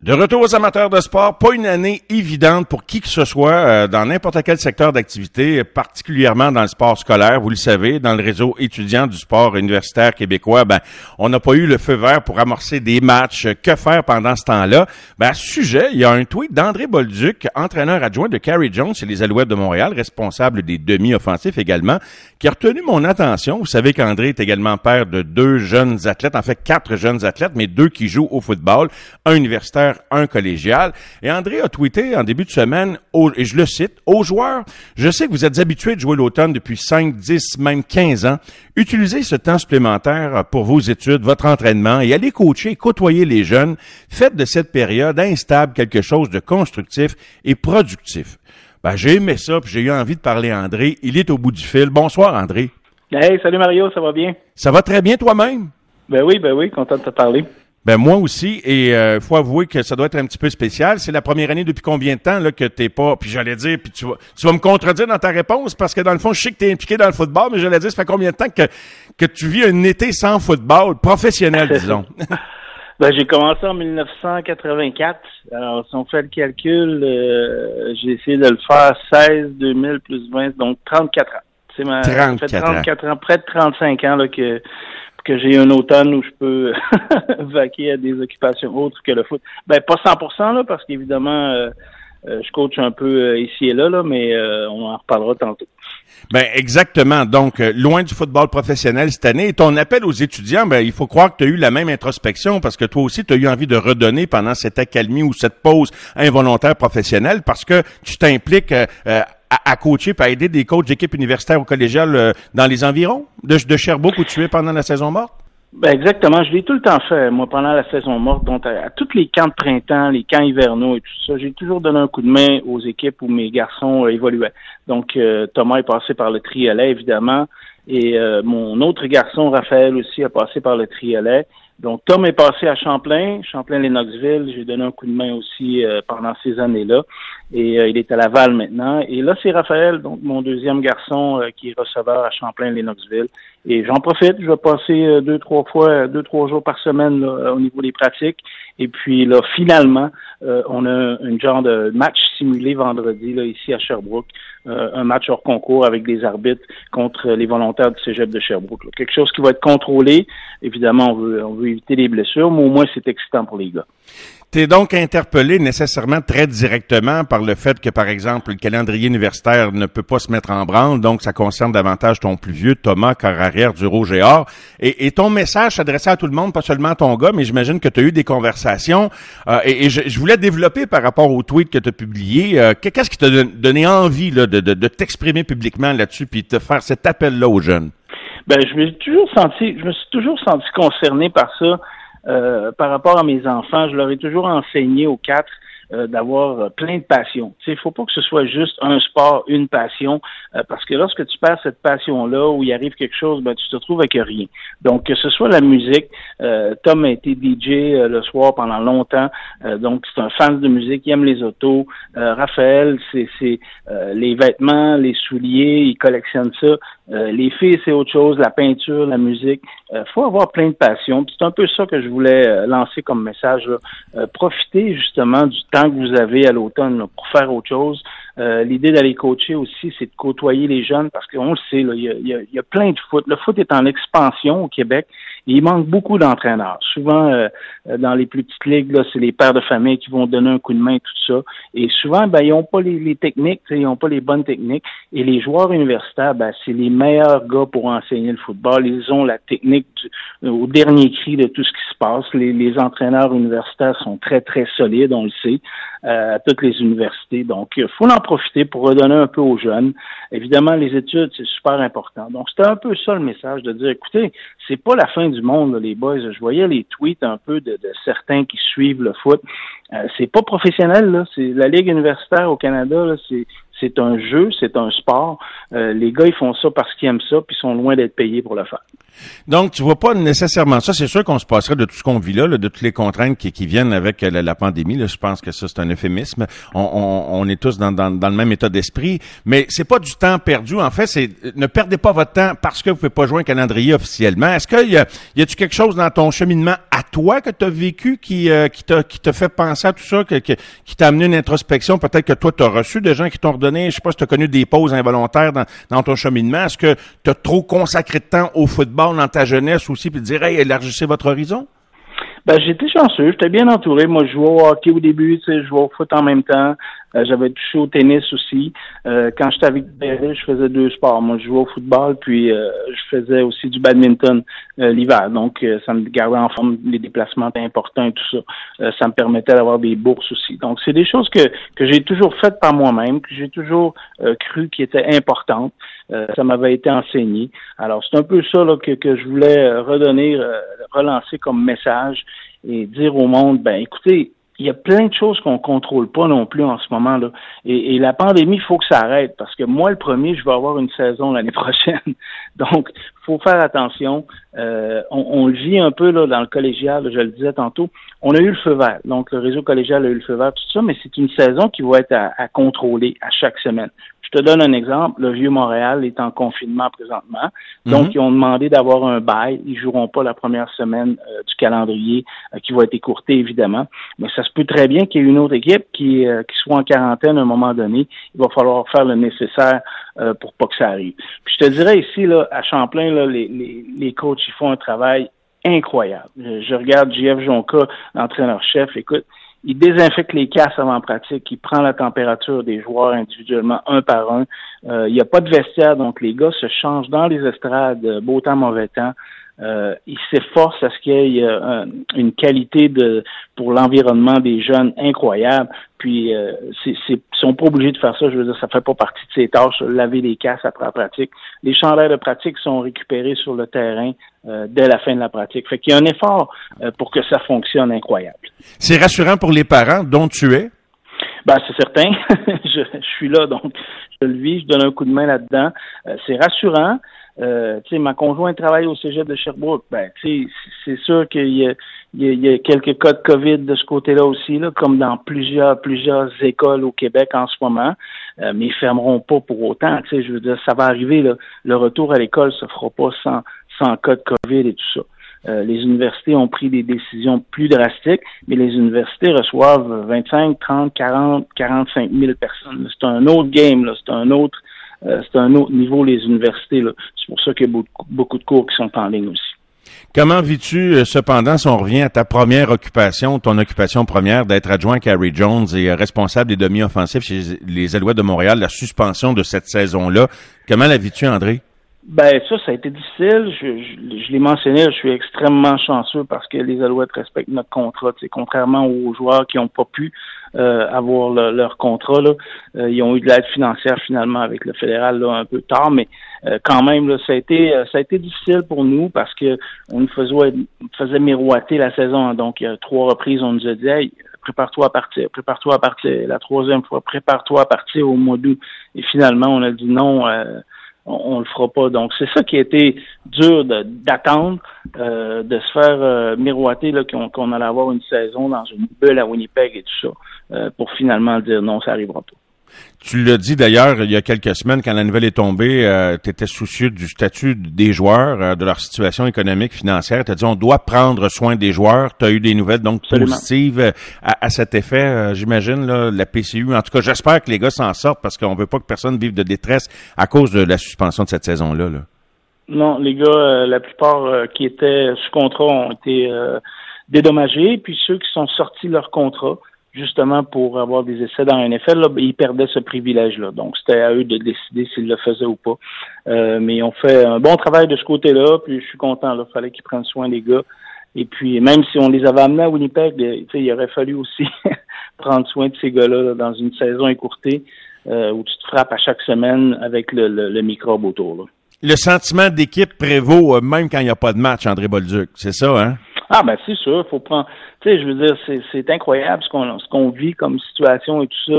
De retour aux amateurs de sport, pas une année évidente pour qui que ce soit dans n'importe quel secteur d'activité, particulièrement dans le sport scolaire. Vous le savez, dans le réseau étudiant du sport universitaire québécois, on n'a pas eu le feu vert pour amorcer des matchs. Que faire pendant ce temps-là? À ce sujet, il y a un tweet d'André Bolduc, entraîneur adjoint de Carey Jones chez les Alouettes de Montréal, responsable des demi-offensifs également, qui a retenu mon attention. Vous savez qu'André est également père de 2 jeunes athlètes, en fait 4 jeunes athlètes, mais 2 qui jouent au football, un universitaire, un collégial. Et André a tweeté en début de semaine, et je le cite, « Aux joueurs, je sais que vous êtes habitués de jouer l'automne depuis 5, 10, même 15 ans. Utilisez ce temps supplémentaire pour vos études, votre entraînement et allez coacher, côtoyer les jeunes. Faites de cette période instable quelque chose de constructif et productif. » J'ai aimé ça, puis j'ai eu envie de parler à André. Il est au bout du fil. Bonsoir, André. Hey, salut Mario, ça va bien? Ça va très bien toi-même? Ben oui, content de te parler. Moi aussi, et faut avouer que ça doit être un petit peu spécial. C'est la première année depuis combien de temps là que t'es pas, puis j'allais dire, puis tu vas me contredire dans ta réponse, parce que dans le fond, je sais que t'es impliqué dans le football, mais j'allais dire, ça fait combien de temps que tu vis un été sans football, professionnel, disons? J'ai commencé en 1984. Alors, si on fait le calcul, j'ai essayé de le faire 16, 2000 plus 20, donc 34 ans. C'est 34 ans, près de 35 ans là que j'ai un automne où je peux vaquer à des occupations autres que le foot. Pas 100% là, parce qu'évidemment, je coach un peu ici et là, mais on en reparlera tantôt. Exactement. Donc, loin du football professionnel cette année. Et ton appel aux étudiants, il faut croire que tu as eu la même introspection parce que toi aussi, tu as eu envie de redonner pendant cette accalmie ou cette pause involontaire professionnelle parce que tu t'impliques à coacher et à aider des coachs d'équipes universitaires ou collégiales dans les environs de Sherbrooke où tu es pendant la saison morte? Exactement. Je l'ai tout le temps fait, moi, pendant la saison morte. Donc, à tous les camps de printemps, les camps hivernaux et tout ça, j'ai toujours donné un coup de main aux équipes où mes garçons évoluaient. Donc, Thomas est passé par le triolet, évidemment. Et mon autre garçon, Raphaël, aussi, a passé par le triolet. Donc, Tom est passé à Champlain-Lennoxville. J'ai donné un coup de main aussi pendant ces années-là. Et il est à Laval maintenant. Et là, c'est Raphaël, donc mon deuxième garçon, qui est receveur à Champlain-Lennoxville. Et j'en profite. Je vais passer 2-3 jours par semaine là, au niveau des pratiques. Et puis là, finalement, on a une genre de match simulé vendredi là ici à Sherbrooke. Un match hors concours avec des arbitres contre les volontaires du Cégep de Sherbrooke. Là. Quelque chose qui va être contrôlé. Évidemment, on veut éviter les blessures, mais au moins c'est excitant pour les gars. T'es donc interpellé nécessairement très directement par le fait que, par exemple, le calendrier universitaire ne peut pas se mettre en branle, donc ça concerne davantage ton plus vieux, Thomas, corps arrière du Rouge et Or. Et ton message s'adressait à tout le monde, pas seulement à ton gars, mais j'imagine que tu as eu des conversations. Et je voulais développer par rapport au tweet que tu as publié. Qu'est-ce qui t'a donné envie là, de t'exprimer publiquement là-dessus puis de faire cet appel-là aux jeunes? Je me suis toujours senti concerné par ça. Par rapport à mes enfants, je leur ai toujours enseigné aux 4 d'avoir plein de passions. Tu sais, il faut pas que ce soit juste un sport, une passion, parce que lorsque tu perds cette passion-là, où il arrive quelque chose, tu te retrouves avec rien. Donc, que ce soit la musique, Tom a été DJ le soir pendant longtemps, donc c'est un fan de musique, il aime les autos. Raphaël, c'est les vêtements, les souliers, il collectionne ça. Les filles, c'est autre chose, la peinture, la musique. Faut avoir plein de passion. C'est un peu ça que je voulais lancer comme message. Profitez justement du temps que vous avez à l'automne là, pour faire autre chose. L'idée d'aller coacher aussi, c'est de côtoyer les jeunes parce qu'on le sait, là, il y a plein de foot. Le foot est en expansion au Québec et il manque beaucoup d'entraîneurs. Souvent, dans les plus petites ligues, là, c'est les pères de famille qui vont donner un coup de main, tout ça. Et souvent, ils n'ont pas les techniques, ils n'ont pas les bonnes techniques. Et les joueurs universitaires, c'est les meilleurs gars pour enseigner le football. Ils ont la technique au dernier cri de tout ce qui se passe. Les entraîneurs universitaires sont très, très solides, on le sait, à toutes les universités. Donc, il faut en profiter pour redonner un peu aux jeunes. Évidemment, les études, c'est super important. Donc, c'était un peu ça le message, de dire, écoutez, c'est pas la fin du monde, là, les boys. Je voyais les tweets un peu de certains qui suivent le foot. C'est pas professionnel, là. C'est la Ligue universitaire au Canada, là, c'est un jeu, c'est un sport. Les gars, ils font ça parce qu'ils aiment ça, puis ils sont loin d'être payés pour le faire. Donc, tu vois pas nécessairement ça. C'est sûr qu'on se passerait de tout ce qu'on vit là, de toutes les contraintes qui viennent avec la pandémie. Là, je pense que ça, c'est un euphémisme. On est tous dans le même état d'esprit. Mais c'est pas du temps perdu. En fait, c'est ne perdez pas votre temps parce que vous pouvez pas jouer un calendrier officiellement. Est-ce qu'il y a-tu quelque chose dans ton cheminement à toi que tu as vécu qui t'a fait penser à tout ça, qui t'a amené une introspection? Peut-être que toi, tu as reçu des gens qui t'ont redonné, je sais pas si tu as connu des pauses involontaires dans ton cheminement. Est-ce que tu as trop consacré de temps au football dans ta jeunesse aussi, puis dire, hey, élargissez votre horizon? Ben, j'étais chanceux, j'étais bien entouré. Moi, je jouais au hockey au début, tu sais, je jouais au foot en même temps. J'avais touché au tennis aussi. Quand j'étais avec Béril, je faisais 2 sports. Moi, je jouais au football, puis je faisais aussi du badminton l'hiver. Donc, ça me gardait en forme, les déplacements étaient importants et tout ça. Ça me permettait d'avoir des bourses aussi. Donc, c'est des choses que j'ai toujours faites par moi-même, que j'ai toujours cru qui étaient importantes. Ça m'avait été enseigné. Alors, c'est un peu ça là, que je voulais relancer comme message et dire au monde, ben écoutez, il y a plein de choses qu'on contrôle pas non plus en ce moment là. Et la pandémie, il faut que ça arrête parce que moi, le premier, je vais avoir une saison l'année prochaine. Donc, faut faire attention. On le vit un peu là dans le collégial, là, je le disais tantôt. On a eu le feu vert. Donc, le réseau collégial a eu le feu vert, tout ça, mais c'est une saison qui va être à contrôler à chaque semaine. Je te donne un exemple. Le Vieux-Montréal est en confinement présentement. Donc, ils ont demandé d'avoir un bail. Ils joueront pas la première semaine du calendrier qui va être écourté, évidemment. Mais ça se peut très bien qu'il y ait une autre équipe qui soit en quarantaine à un moment donné. Il va falloir faire le nécessaire pour pas que ça arrive. Puis je te dirais ici, là, à Champlain, là, les coachs, ils font un travail incroyable. Je regarde JF Jonca, l'entraîneur-chef. Écoute, il désinfecte les casses avant pratique, il prend la température des joueurs individuellement, un par un. Il n'y a pas de vestiaire, donc les gars se changent dans les estrades, beau temps, mauvais temps. Ils s'efforcent à ce qu'il y ait une qualité pour l'environnement des jeunes incroyable. Puis ils sont pas obligés de faire ça, je veux dire, ça fait pas partie de ses tâches, laver les casses après la pratique. Les chandails de pratique sont récupérés sur le terrain dès la fin de la pratique. Fait qu'il y a un effort pour que ça fonctionne incroyable. C'est rassurant pour les parents dont tu es? Ben, c'est certain. je suis là, donc je le vis, je donne un coup de main là-dedans. C'est rassurant. Tu sais, ma conjointe travaille au cégep de Sherbrooke. Ben, tu sais, c'est sûr qu'il y a quelques cas de COVID de ce côté-là aussi, là, comme dans plusieurs écoles au Québec en ce moment. Mais ils fermeront pas pour autant. Tu sais, je veux dire, ça va arriver, là. Le retour à l'école se fera pas sans cas de COVID et tout ça. Les universités ont pris des décisions plus drastiques, mais les universités reçoivent 25, 30, 40, 45 000 personnes. C'est un autre game, là. C'est un autre niveau, les universités, là. C'est pour ça qu'il y a beaucoup de cours qui sont en ligne aussi. Comment vis-tu, cependant, si on revient à ta première occupation, ton occupation première d'être adjoint à Carey Jones et responsable des demi-offensifs chez les Alouettes de Montréal, la suspension de cette saison-là, comment la vis-tu, André? Ben ça a été difficile. Je l'ai mentionné, je suis extrêmement chanceux parce que les Alouettes respectent notre contrat. T'sais, contrairement aux joueurs qui n'ont pas pu avoir leur contrat, là, ils ont eu de l'aide financière finalement avec le fédéral là, un peu tard, mais quand même là, ça a été difficile pour nous parce que on nous faisait miroiter la saison. Donc, il y a 3 reprises, on nous a dit hey, prépare-toi à partir. La 3e fois, prépare-toi à partir au mois d'août. Et finalement, on a dit non. On le fera pas. Donc, c'est ça qui a été dur d'attendre, de se faire miroiter là, qu'on allait avoir une saison dans une bulle à Winnipeg et tout ça, pour finalement dire non, ça arrivera pas. Tu l'as dit d'ailleurs il y a quelques semaines, quand la nouvelle est tombée, tu étais soucieux du statut des joueurs, de leur situation économique, financière. Tu as dit on doit prendre soin des joueurs. Tu as eu des nouvelles donc Absolument. Positives à cet effet, j'imagine, là, la PCU. En tout cas, j'espère que les gars s'en sortent parce qu'on veut pas que personne vive de détresse à cause de la suspension de cette saison-là. Là. Non, les gars, la plupart qui étaient sous contrat ont été dédommagés. Puis ceux qui sont sortis de leur contrat, justement pour avoir des essais dans la NFL, là, ils perdaient ce privilège-là. Donc, c'était à eux de décider s'ils le faisaient ou pas. Mais ils ont fait un bon travail de ce côté-là, puis je suis content. Il fallait qu'ils prennent soin des gars. Et puis, même si on les avait amenés à Winnipeg, il aurait fallu aussi prendre soin de ces gars-là là, dans une saison écourtée où tu te frappes à chaque semaine avec le microbe autour. Là. Le sentiment d'équipe prévaut même quand il n'y a pas de match, André Bolduc. C'est ça, hein? Ah ben c'est sûr, faut prendre. Tu sais, je veux dire, c'est incroyable ce qu'on vit comme situation et tout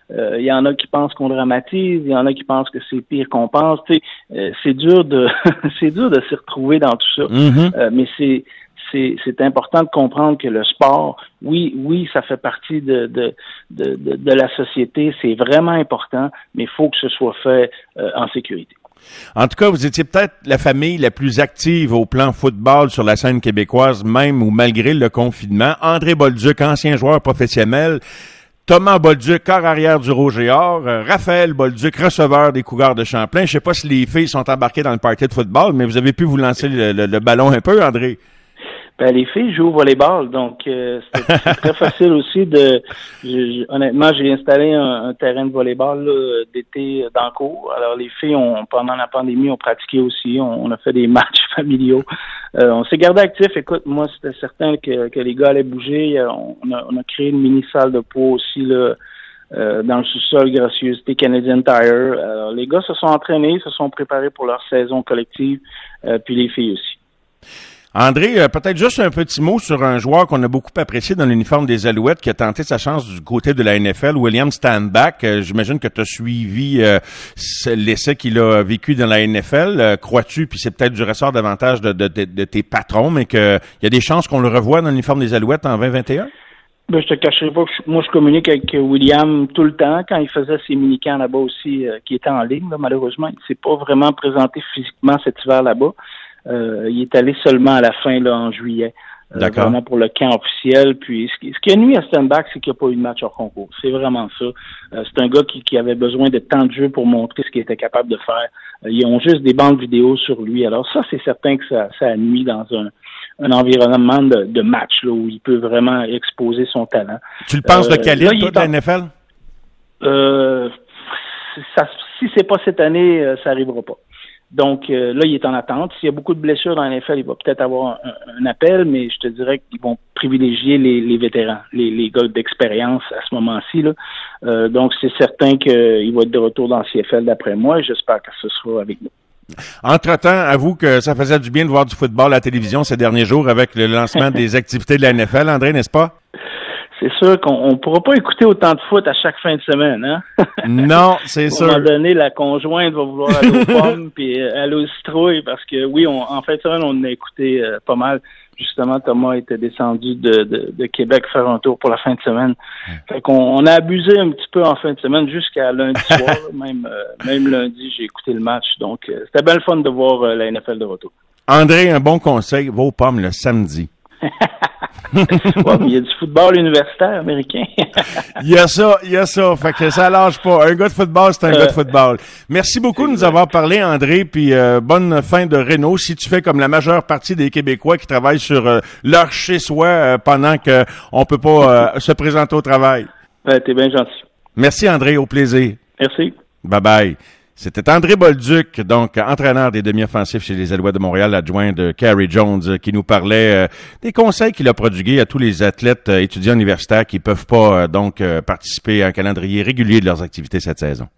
Il y en a qui pensent qu'on dramatise, il y en a qui pensent que c'est pire qu'on pense. Tu sais, c'est dur de c'est dur de s'y retrouver dans tout ça. Mais c'est important de comprendre que le sport, oui, ça fait partie de la société, c'est vraiment important, mais il faut que ce soit fait en sécurité. En tout cas, vous étiez peut-être la famille la plus active au plan football sur la scène québécoise, même ou malgré le confinement. André Bolduc, ancien joueur professionnel. Thomas Bolduc, corps arrière du Rouge et Or. Raphaël Bolduc, receveur des Cougars de Champlain. Je sais pas si les filles sont embarquées dans le party de football, mais vous avez pu vous lancer le ballon un peu, André? Ben, les filles jouent au volleyball, donc c'est très facile aussi honnêtement, j'ai installé un terrain de volleyball là, d'été dans le cours. Alors les filles pendant la pandémie, ont pratiqué aussi, on a fait des matchs familiaux. On s'est gardé actif. Écoute, moi c'était certain que les gars allaient bouger. On a créé une mini salle de poids aussi là dans le sous-sol Gracieuseté Canadian Tire. Alors, les gars se sont entraînés, se sont préparés pour leur saison collective, puis les filles aussi. André, peut-être juste un petit mot sur un joueur qu'on a beaucoup apprécié dans l'uniforme des Alouettes qui a tenté sa chance du côté de la NFL, William Stanback. J'imagine que tu as suivi l'essai qu'il a vécu dans la NFL. Crois-tu, puis c'est peut-être du ressort davantage de tes patrons, mais qu'il y a des chances qu'on le revoie dans l'uniforme des Alouettes en 2021? Ben, je te cacherai pas que moi, je communique avec William tout le temps. Quand il faisait ses mini-camps là-bas aussi, qui étaient en ligne, là, malheureusement, il ne s'est pas vraiment présenté physiquement cet hiver là-bas. Il est allé seulement à la fin, là, en juillet. Vraiment pour le camp officiel. Puis, ce qui a nuit à Stanback, c'est qu'il n'y a pas eu de match hors concours. C'est vraiment ça. C'est un gars qui avait besoin de temps de jeu pour montrer ce qu'il était capable de faire. Ils ont juste des bandes vidéo sur lui. Alors ça, c'est certain que ça a nuit dans un environnement de match là, où il peut vraiment exposer son talent. Tu le penses de calibre, toi, de la NFL? Si c'est pas cette année, ça arrivera pas. Donc là, il est en attente. S'il y a beaucoup de blessures dans la NFL, il va peut-être avoir un appel, mais je te dirais qu'ils vont privilégier les vétérans, les gars d'expérience à ce moment-ci, là. Donc c'est certain qu'il va être de retour dans le CFL d'après moi, et j'espère que ce sera avec nous. Entre-temps, avoue que ça faisait du bien de voir du football à la télévision ces derniers jours avec le lancement des activités de la NFL, André, n'est-ce pas? C'est sûr qu'on ne pourra pas écouter autant de foot à chaque fin de semaine, hein? Non, c'est sûr. À un moment donné, la conjointe va vouloir aller aux pommes puis aller aux citrouilles parce que oui, en fin de semaine, on a écouté pas mal. Justement, Thomas était descendu de Québec faire un tour pour la fin de semaine. Fait qu'on a abusé un petit peu en fin de semaine jusqu'à lundi soir. Même lundi, j'ai écouté le match. Donc, c'était bien le fun de voir la NFL de retour. André, un bon conseil, va aux pommes le samedi. Ouais, mais il y a du football universitaire américain. Il y a ça. Fait que ça lâche pas. Un gars de football, c'est un gars de football. Merci beaucoup de nous avoir parlé, André, puis bonne fin de réno. Si tu fais comme la majeure partie des Québécois qui travaillent sur leur chez-soi pendant que on peut pas se présenter au travail. T'es bien gentil. Merci, André. Au plaisir. Merci. Bye-bye. C'était André Bolduc, donc entraîneur des demi-offensifs chez les Alouettes de Montréal, adjoint de Carey Jones, qui nous parlait des conseils qu'il a prodigués à tous les athlètes étudiants universitaires qui peuvent pas participer à un calendrier régulier de leurs activités cette saison.